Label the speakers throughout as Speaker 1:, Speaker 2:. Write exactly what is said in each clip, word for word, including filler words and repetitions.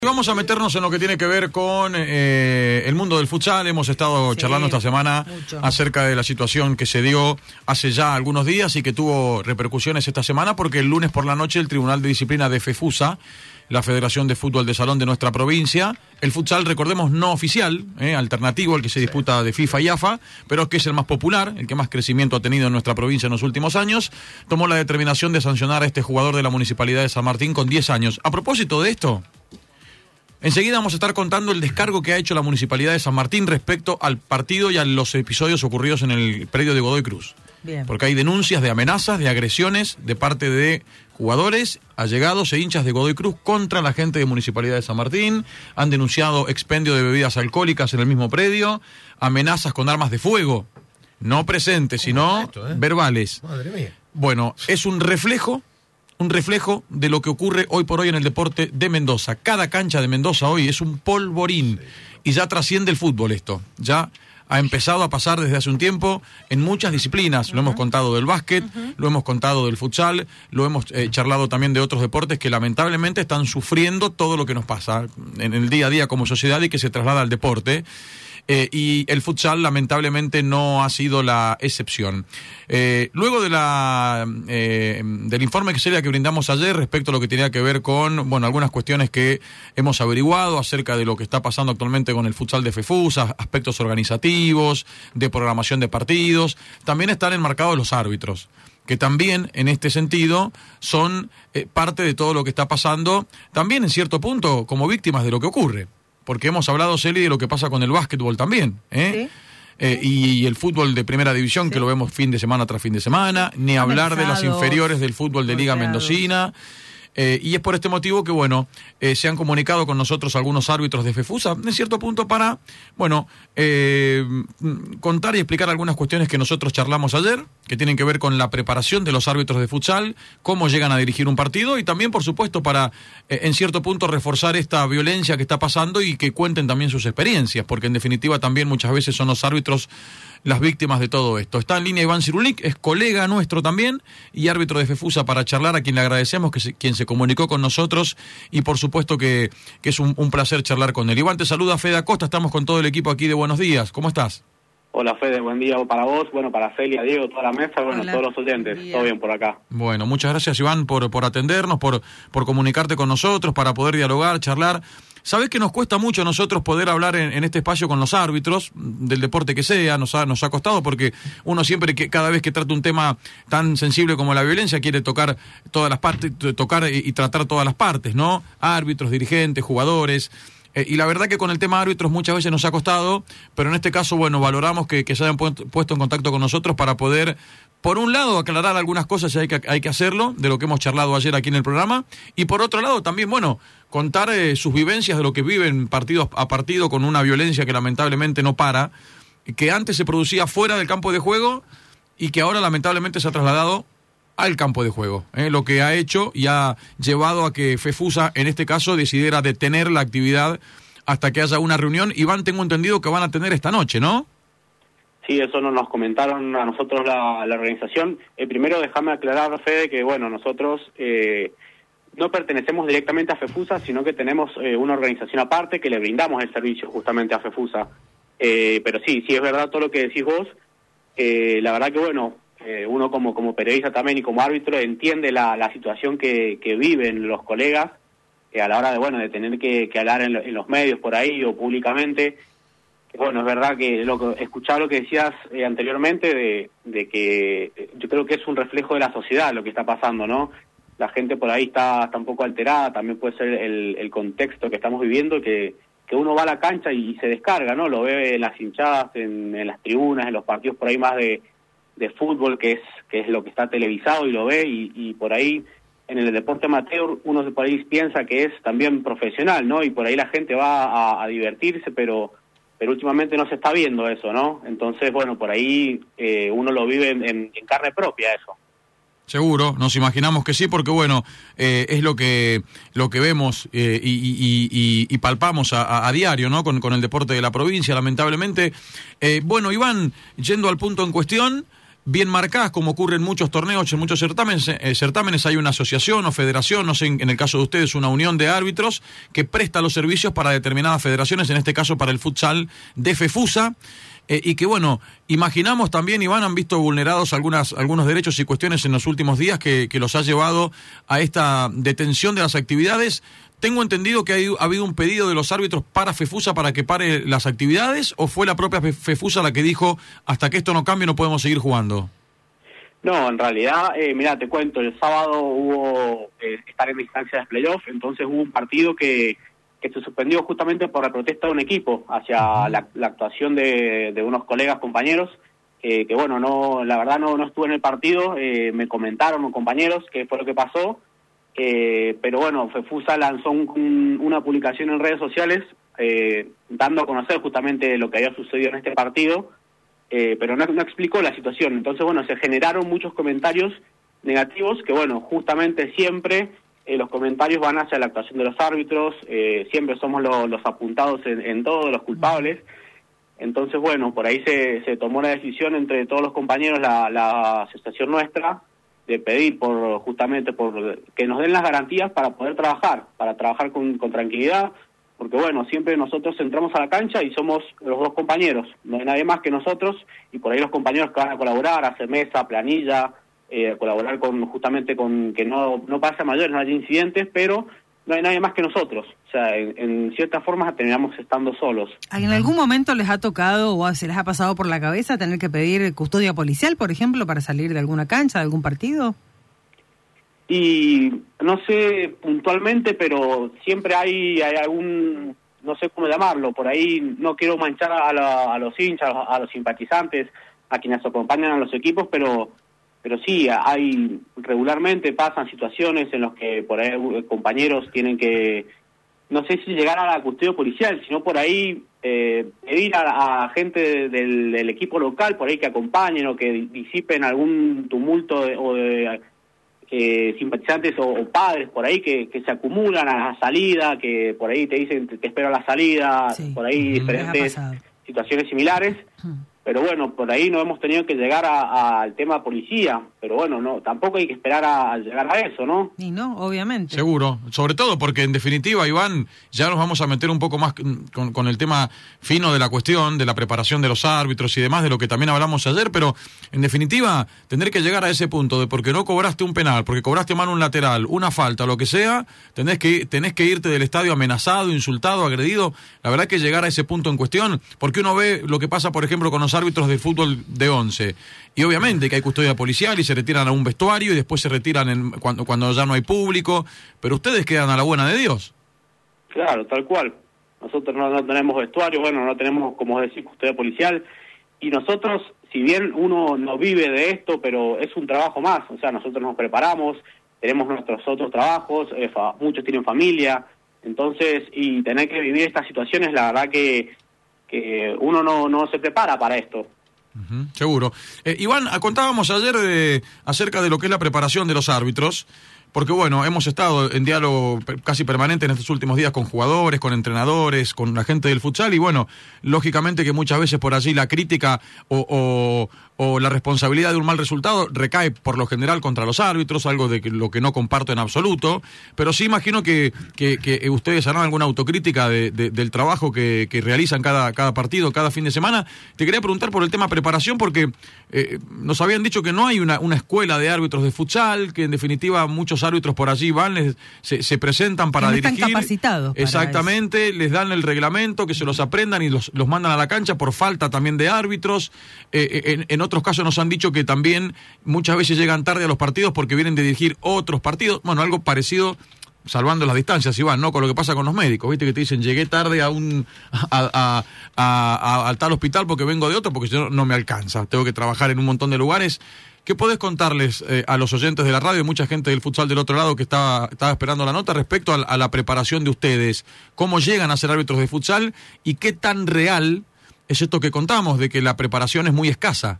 Speaker 1: Vamos a meternos en lo que tiene que ver con eh, el mundo del futsal. Hemos estado sí, charlando esta semana mucho. acerca de la situación que se dio hace ya algunos días y que tuvo repercusiones esta semana, porque el lunes por la noche el Tribunal de Disciplina de FEFUSA, la Federación de Fútbol de Salón de nuestra provincia, el futsal, recordemos, no oficial, eh, alternativo al que se sí. disputa de FIFA y AFA, pero que es el más popular, el que más crecimiento ha tenido en nuestra provincia en los últimos años, tomó la determinación de sancionar a este jugador de la Municipalidad de San Martín con diez años. A propósito de esto, enseguida vamos a estar contando el descargo que ha hecho la Municipalidad de San Martín respecto al partido y a los episodios ocurridos en el predio de Godoy Cruz. Bien. Porque hay denuncias de amenazas, de agresiones de parte de jugadores, allegados e hinchas de Godoy Cruz contra la gente de Municipalidad de San Martín. Han denunciado expendio de bebidas alcohólicas en el mismo predio, amenazas con armas de fuego, no presentes, sino esto, eh? verbales. Madre mía. Bueno, es un reflejo un reflejo de lo que ocurre hoy por hoy en el deporte de Mendoza. Cada cancha de Mendoza hoy es un polvorín sí. y ya trasciende el fútbol esto. Ya ha empezado a pasar desde hace un tiempo en muchas disciplinas. Uh-huh. Lo hemos contado del básquet, uh-huh. lo hemos contado del futsal, lo hemos eh, charlado también de otros deportes que lamentablemente están sufriendo todo lo que nos pasa en el día a día como sociedad y que se traslada al deporte. Eh, y el futsal lamentablemente no ha sido la excepción. Eh, luego de la eh, del informe que sería que brindamos ayer respecto a lo que tenía que ver con bueno algunas cuestiones que hemos averiguado acerca de lo que está pasando actualmente con el futsal de FEFUSA, aspectos organizativos, de programación de partidos, también están enmarcados los árbitros, que también en este sentido son eh, parte de todo lo que está pasando, también en cierto punto como víctimas de lo que ocurre. Porque hemos hablado, Celi, de lo que pasa con el básquetbol también, ¿eh? ¿Sí? Eh, y, y el fútbol de primera división, sí. que lo vemos fin de semana tras fin de semana, ni hablar de las inferiores del fútbol de Liga Mendocina. Eh, y es por este motivo que, bueno, eh, se han comunicado con nosotros algunos árbitros de FEFUSA, en cierto punto para, bueno, eh, contar y explicar algunas cuestiones que nosotros charlamos ayer, que tienen que ver con la preparación de los árbitros de futsal, cómo llegan a dirigir un partido y también, por supuesto, para, eh, en cierto punto, reforzar esta violencia que está pasando y que cuenten también sus experiencias, porque en definitiva también muchas veces son los árbitros las víctimas de todo esto. Está en línea Iván Cirulic, es colega nuestro también y árbitro de FEFUSA para charlar, a quien le agradecemos que se, quien se comunicó con nosotros y por supuesto que, que es un, un placer charlar con él. Iván, te saluda Fede Acosta, estamos con todo el equipo aquí de Buenos Días. ¿Cómo estás?
Speaker 2: Hola Fede, buen día para vos, bueno, para Celia, Diego, toda la mesa, bueno, Hola. todos los oyentes, todo bien por acá. Bueno, muchas gracias Iván por, por atendernos, por, por comunicarte con nosotros, para poder dialogar, charlar. Sabés que nos cuesta mucho a nosotros poder hablar en, en este espacio con los árbitros, del deporte que sea, nos ha, nos ha costado porque uno siempre, que cada vez que trata un tema tan sensible como la violencia, quiere tocar todas las partes, tocar y, y tratar todas las partes, ¿no? Árbitros, dirigentes, jugadores. Eh, y la verdad que con el tema árbitros muchas veces nos ha costado, pero en este caso, bueno, valoramos que, que se hayan pu- puesto en contacto con nosotros para poder, por un lado, aclarar algunas cosas, y hay que, hay que hacerlo, de lo que hemos charlado ayer aquí en el programa, y por otro lado también, bueno, contar eh, sus vivencias de lo que viven partido a partido con una violencia que lamentablemente no para, que antes se producía fuera del campo de juego y que ahora lamentablemente se ha trasladado al campo de juego, ¿eh? Lo que ha hecho y ha llevado a que FEFUSA, en este caso, decidiera detener la actividad hasta que haya una reunión. Iván, tengo entendido que van a tener esta noche, ¿no? Sí, eso nos comentaron a nosotros la, la organización. Eh, primero, déjame aclarar, Fede, que bueno, nosotros eh, no pertenecemos directamente a FEFUSA, sino que tenemos eh, una organización aparte que le brindamos el servicio justamente a FEFUSA. Eh, pero sí, sí es verdad todo lo que decís vos. Eh, la verdad que bueno, eh, uno como como periodista también y como árbitro entiende la, la situación que, que viven los colegas eh, a la hora de bueno de tener que, que hablar en, en los medios por ahí o públicamente. Bueno, es verdad que lo que escuchaba lo que decías eh, anteriormente de, de que eh, yo creo que es un reflejo de la sociedad lo que está pasando, ¿no? La gente por ahí está, está un poco alterada, también puede ser el, el contexto que estamos viviendo, que, que uno va a la cancha y, y se descarga, ¿no? Lo ve en las hinchadas, en, en las tribunas, en los partidos por ahí más de, de fútbol, que es que es lo que está televisado y lo ve, y, y por ahí en el deporte amateur uno por ahí piensa que es también profesional, ¿no? Y por ahí la gente va a, a divertirse, pero... pero últimamente no se está viendo eso, ¿no? Entonces, bueno, por ahí eh, uno lo vive en, en, en carne propia eso.
Speaker 1: Seguro, nos imaginamos que sí, porque bueno, eh, es lo que lo que vemos eh, y, y, y, y palpamos a, a, a diario, ¿no? Con, con el deporte de la provincia, lamentablemente. Eh, bueno, Iván, yendo al punto en cuestión, bien marcadas, como ocurre en muchos torneos, en muchos certámenes, eh, certámenes hay una asociación o federación, no sé, en, en el caso de ustedes, una unión de árbitros que presta los servicios para determinadas federaciones, en este caso para el futsal de FEFUSA, eh, y que bueno, imaginamos también, Iván, han visto vulnerados algunas, algunos derechos y cuestiones en los últimos días que, que los ha llevado a esta detención de las actividades. Tengo entendido que hay, ha habido un pedido de los árbitros para FEFUSA para que pare las actividades, ¿o fue la propia FEFUSA la que dijo hasta que esto no cambie no podemos seguir jugando?
Speaker 2: No, en realidad, eh, mira, te cuento, el sábado hubo eh, estar en distancia de playoff, entonces hubo un partido que, que se suspendió justamente por la protesta de un equipo hacia la, la actuación de, de unos colegas, compañeros, eh, que bueno, no, la verdad no, no estuve en el partido, eh, me comentaron los compañeros qué fue lo que pasó. Eh, pero bueno, FEFUSA lanzó un, un, una publicación en redes sociales eh, dando a conocer justamente lo que había sucedido en este partido, eh, pero no, no explicó la situación. Entonces, bueno, se generaron muchos comentarios negativos que, bueno, justamente siempre eh, los comentarios van hacia la actuación de los árbitros, eh, siempre somos lo, los apuntados en, en todo, los culpables. Entonces, bueno, por ahí se, se tomó la decisión entre todos los compañeros, la, la asociación nuestra, de pedir por justamente por que nos den las garantías para poder trabajar, para trabajar con, con tranquilidad, porque bueno, siempre nosotros entramos a la cancha y somos los dos compañeros, no hay nadie más que nosotros, y por ahí los compañeros que van a colaborar, hacer mesa, planilla, eh, colaborar con justamente con que no, no pase a mayores, no haya incidentes, pero no hay nadie más que nosotros. O sea, en, en ciertas formas terminamos estando solos.
Speaker 3: ¿En algún momento les ha tocado o se les ha pasado por la cabeza tener que pedir custodia policial, por ejemplo, para salir de alguna cancha, de algún partido?
Speaker 2: Y no sé puntualmente, pero siempre hay, hay algún, no sé cómo llamarlo, por ahí no quiero manchar a, la, a los hinchas, a los simpatizantes, a quienes acompañan a los equipos, pero... Pero sí, hay regularmente pasan situaciones en las que por ahí compañeros tienen que, no sé si llegar a la custodia policial, sino por ahí eh, pedir a, a gente del, del equipo local, por ahí que acompañen o que disipen algún tumulto de, o de eh, simpatizantes o, o padres por ahí que, que se acumulan a la salida, que por ahí te dicen te, te espero a la salida, sí, por ahí diferentes situaciones similares. Hmm. Pero bueno, por ahí no hemos tenido que llegar a, a, al tema policía, pero bueno, no, tampoco hay que esperar a, a llegar a eso, ¿no?
Speaker 3: Y no, obviamente.
Speaker 1: Seguro, sobre todo porque en definitiva, Iván, ya nos vamos a meter un poco más con, con el tema fino de la cuestión, de la preparación de los árbitros y demás, de lo que también hablamos ayer, pero en definitiva, tener que llegar a ese punto de porque no cobraste un penal, porque cobraste mal un lateral, una falta, lo que sea, tenés que, tenés que irte del estadio amenazado, insultado, agredido. La verdad que llegar a ese punto en cuestión, porque uno ve lo que pasa, por ejemplo, con los árbitros de fútbol de once, y obviamente que hay custodia policial y se retiran a un vestuario y después se retiran en, cuando, cuando ya no hay público, pero ustedes quedan a la buena de Dios.
Speaker 2: Claro, tal cual. Nosotros no, no tenemos vestuario, bueno, no tenemos, como decir, custodia policial, y nosotros, si bien uno no vive de esto, pero es un trabajo más, o sea, nosotros nos preparamos, tenemos nuestros otros trabajos, eh, fa, muchos tienen familia, entonces, y tener que vivir estas situaciones, la verdad que que uno no, no se prepara para esto.
Speaker 1: Uh-huh, seguro. Eh, Iván, contábamos ayer de, acerca de lo que es la preparación de los árbitros, porque bueno, hemos estado en diálogo casi permanente en estos últimos días con jugadores, con entrenadores, con la gente del futsal, y bueno, lógicamente que muchas veces por allí la crítica o, o, o la responsabilidad de un mal resultado recae por lo general contra los árbitros, algo de lo que no comparto en absoluto, pero sí imagino que, que, que ustedes harán alguna autocrítica de, de, del trabajo que, que realizan cada, cada partido, cada fin de semana. Te quería preguntar por el tema preparación, porque eh, nos habían dicho que no hay una, una escuela de árbitros de futsal, que en definitiva muchos árbitros por allí van, les, se, se presentan para
Speaker 3: no
Speaker 1: dirigir.
Speaker 3: Están capacitados. Para
Speaker 1: exactamente,
Speaker 3: eso.
Speaker 1: Les dan el reglamento, que se los aprendan y los, los mandan a la cancha por falta también de árbitros. Eh, en, en otros casos nos han dicho que también muchas veces llegan tarde a los partidos porque vienen de dirigir otros partidos. Bueno, algo parecido, salvando las distancias, Iván, ¿no? Con lo que pasa con los médicos, ¿viste? Que te dicen, llegué tarde a un a, a, a, a, a tal hospital porque vengo de otro, porque si no, no me alcanza. Tengo que trabajar en un montón de lugares. ¿Qué podés contarles eh, a los oyentes de la radio y mucha gente del futsal del otro lado que estaba, estaba esperando la nota respecto a, a la preparación de ustedes? ¿Cómo llegan a ser árbitros de futsal y qué tan real es esto que contamos, de que la preparación es muy escasa?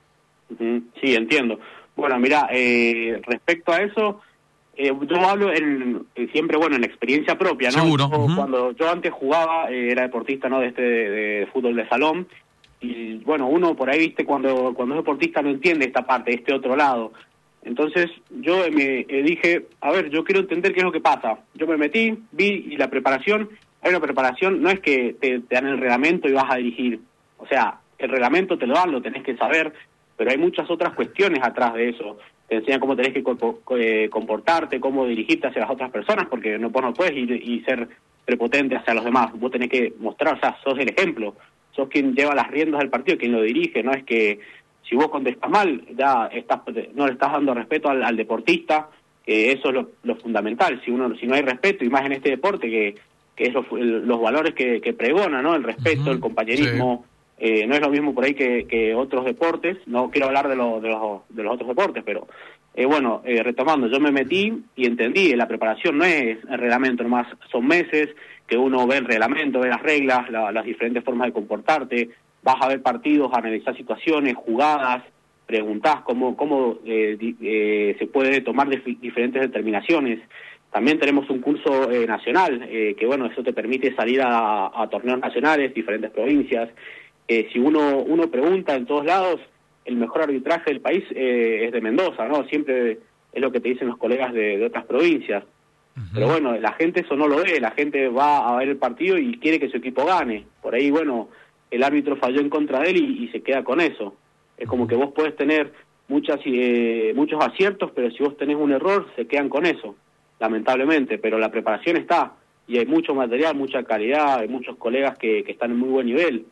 Speaker 2: Sí, entiendo. Bueno, mira, eh, respecto a eso, eh, yo hablo en, siempre, bueno, en experiencia propia, ¿no?
Speaker 1: Seguro.
Speaker 2: Yo,
Speaker 1: uh-huh.
Speaker 2: Cuando yo antes jugaba, eh, era deportista, ¿no? De este de, de fútbol de salón. y bueno, uno por ahí, viste, cuando, cuando es deportista no entiende esta parte, este otro lado. Entonces yo me eh, dije, a ver, yo quiero entender qué es lo que pasa. Yo me metí, vi, y la preparación, hay una preparación, no es que te, te dan el reglamento y vas a dirigir. O sea, el reglamento te lo dan, lo tenés que saber, pero hay muchas otras cuestiones atrás de eso. Te enseñan cómo tenés que eh, comportarte, cómo dirigirte hacia las otras personas, porque no, vos no puedes ir y ser prepotente hacia los demás. Vos tenés que mostrar, o sea, sos el ejemplo, sos quien lleva las riendas del partido, quien lo dirige. No es que si vos contestás mal, ya estás, no le estás dando respeto al, al deportista, que eso es lo, lo fundamental. Si uno, si no hay respeto, y más en este deporte, que, que es lo, el, los valores que, que pregona, ¿no? El respeto, uh-huh. el compañerismo. Sí. Eh, no es lo mismo por ahí que, que otros deportes. No quiero hablar de, lo, de, los, de los otros deportes, pero eh, bueno, eh, retomando, yo me metí y entendí, la preparación no es el reglamento nomás, son meses que uno ve el reglamento, ve las reglas, la, las diferentes formas de comportarte, vas a ver partidos, a analizar situaciones, jugadas, preguntás cómo, cómo eh, eh, se puede tomar dif- diferentes determinaciones. También tenemos un curso eh, nacional, eh, que bueno, eso te permite salir a, a torneos nacionales, diferentes provincias. Eh, si uno uno pregunta en todos lados, el mejor arbitraje del país eh, es de Mendoza, ¿no? Siempre es lo que te dicen los colegas de, de otras provincias. Uh-huh. Pero bueno, la gente eso no lo ve, la gente va a ver el partido y quiere que su equipo gane. Por ahí, bueno, el árbitro falló en contra de él y, y se queda con eso. Es como que vos podés tener muchas eh, muchos aciertos, pero si vos tenés un error, se quedan con eso, lamentablemente. Pero la preparación está, y hay mucho material, mucha calidad, hay muchos colegas que, que están en muy buen nivel.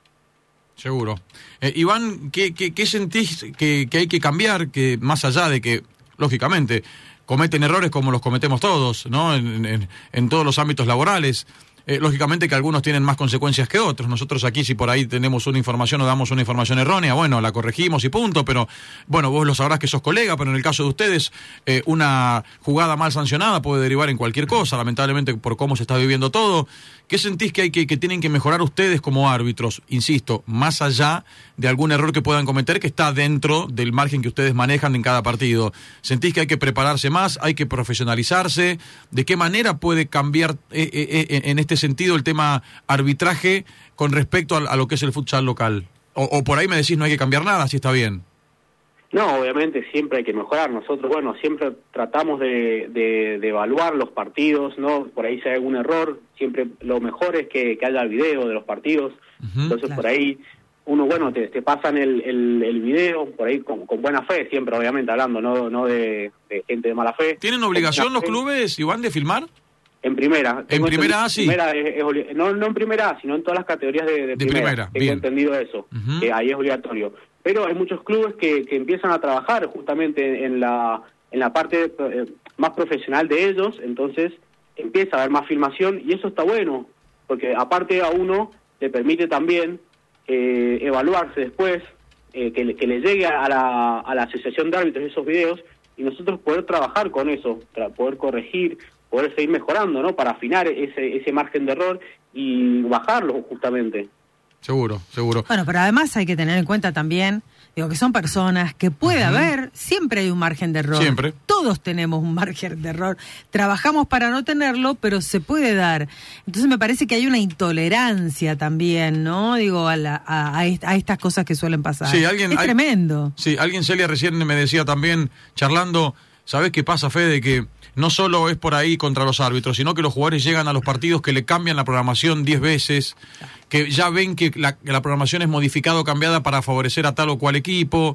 Speaker 1: Seguro. Eh, Iván, ¿qué, qué, qué sentís que, que hay que cambiar? Que más allá de que, lógicamente, cometen errores como los cometemos todos, ¿no? En, en, en todos los ámbitos laborales. Eh, lógicamente que algunos tienen más consecuencias que otros. Nosotros aquí, si por ahí tenemos una información o damos una información errónea, bueno, la corregimos y punto, pero bueno, vos lo sabrás que sos colega, pero en el caso de ustedes, eh, una jugada mal sancionada puede derivar en cualquier cosa, lamentablemente por cómo se está viviendo todo. ¿Qué sentís que hay que, que tienen que mejorar ustedes como árbitros? Insisto, más allá de algún error que puedan cometer, que está dentro del margen que ustedes manejan en cada partido. ¿Sentís que hay que prepararse más, hay que profesionalizarse? ¿De qué manera puede cambiar eh, eh, eh, en este sentido el tema arbitraje con respecto a, a lo que es el futsal local? O, o por ahí me decís no hay que cambiar nada, si está bien.
Speaker 2: No, obviamente siempre hay que mejorar. Nosotros, bueno, siempre tratamos de, de, de evaluar los partidos, ¿no? Por ahí si hay algún error, siempre lo mejor es que, que haya video de los partidos. Uh-huh, Entonces, claro. Por ahí uno, bueno, te, te pasan el, el, el video, por ahí con, con buena fe, siempre obviamente hablando, no, no de, de gente de mala fe.
Speaker 1: ¿Tienen obligación los clubes, Iván, de filmar?
Speaker 2: En primera.
Speaker 1: En primera A, sí.
Speaker 2: Primera es, es, no, no en primera A, sino en todas las categorías de, de,
Speaker 1: de
Speaker 2: primera.
Speaker 1: primera.
Speaker 2: Tengo
Speaker 1: Bien.
Speaker 2: entendido eso, uh-huh. que ahí es obligatorio. Pero hay muchos clubes que, que empiezan a trabajar justamente en la en la parte eh, más profesional de ellos, entonces empieza a haber más filmación y eso está bueno, porque aparte a uno le permite también eh, evaluarse después, eh, que, le, que le llegue a la, a la asociación de árbitros esos videos y nosotros poder trabajar con eso, para poder corregir, poder seguir mejorando, ¿no? Para afinar ese ese margen de error y bajarlo justamente.
Speaker 1: Seguro, seguro.
Speaker 3: Bueno, pero además hay que tener en cuenta también, digo, que son personas que puede uh-huh. haber, siempre hay un margen de error.
Speaker 1: Siempre.
Speaker 3: Todos tenemos un margen de error. Trabajamos para no tenerlo, pero se puede dar. Entonces me parece que hay una intolerancia también, ¿no? Digo, a, la, a, a, est- a estas cosas que suelen pasar.
Speaker 1: Sí, alguien,
Speaker 3: es
Speaker 1: hay,
Speaker 3: tremendo.
Speaker 1: Sí, alguien, Celia, recién me decía también, charlando, ¿sabés qué pasa, Fede? Que no solo es por ahí contra los árbitros, sino que los jugadores llegan a los partidos que le cambian la programación diez veces, que ya ven que la, que la programación es modificada o cambiada para favorecer a tal o cual equipo,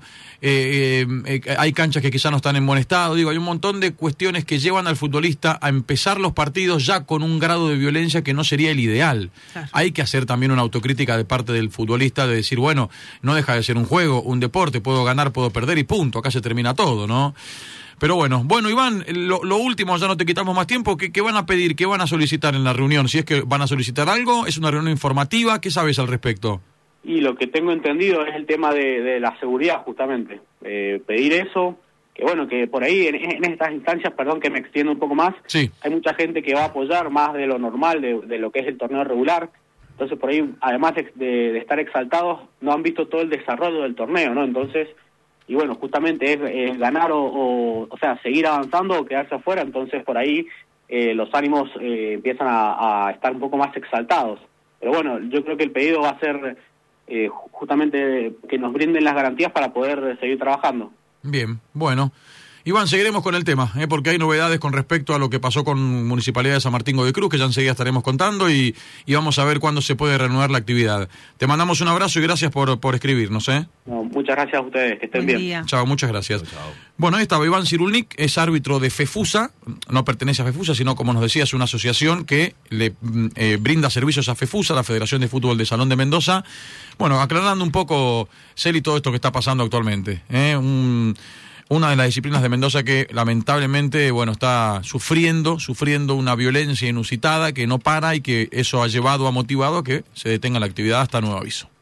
Speaker 1: eh, eh, eh, hay canchas que quizá no están en buen estado, digo, hay un montón de cuestiones que llevan al futbolista a empezar los partidos ya con un grado de violencia que no sería el ideal. Claro. Hay que hacer también una autocrítica de parte del futbolista de decir, bueno, no deja de ser un juego, un deporte, puedo ganar, puedo perder y punto, acá se termina todo, ¿no? Pero bueno, bueno, Iván, lo, lo último, ya no te quitamos más tiempo, ¿qué, ¿qué van a pedir, qué van a solicitar en la reunión? Si es que van a solicitar algo, ¿es una reunión informativa? ¿Qué sabes al respecto?
Speaker 2: Y lo que tengo entendido es el tema de, de la seguridad, justamente. Eh, pedir eso, que bueno, que por ahí, en, en estas instancias, perdón que me extiendo un poco más,
Speaker 1: sí.
Speaker 2: Hay mucha gente que va a apoyar más de lo normal, de, de lo que es el torneo regular. Entonces, por ahí, además de, de, de estar exaltados, no han visto todo el desarrollo del torneo, ¿no? Entonces... Y bueno, justamente es, es ganar o, o, o sea, seguir avanzando o quedarse afuera, entonces por ahí eh, los ánimos eh, empiezan a, a estar un poco más exaltados. Pero bueno, yo creo que el pedido va a ser eh, justamente que nos brinden las garantías para poder seguir trabajando.
Speaker 1: Bien, bueno. Iván, seguiremos con el tema, ¿eh? porque hay novedades con respecto a lo que pasó con Municipalidad de San Martín de Cruz, que ya enseguida estaremos contando, y, y vamos a ver cuándo se puede reanudar la actividad. Te mandamos un abrazo y gracias por, por escribirnos. ¿eh?
Speaker 2: No, muchas gracias a ustedes, que estén Buen bien.
Speaker 1: Día. Chao, muchas gracias. Chao, chao. Bueno, ahí estaba Iván Cirulnik, es árbitro de FEFUSA, no pertenece a FEFUSA, sino, como nos decía, es una asociación que le eh, brinda servicios a FEFUSA, la Federación de Fútbol de Salón de Mendoza. Bueno, aclarando un poco, Celi, todo esto que está pasando actualmente. ¿eh? Un... Una de las disciplinas de Mendoza que lamentablemente, bueno, está sufriendo, sufriendo una violencia inusitada que no para y que eso ha llevado, ha motivado a que se detenga la actividad hasta nuevo aviso.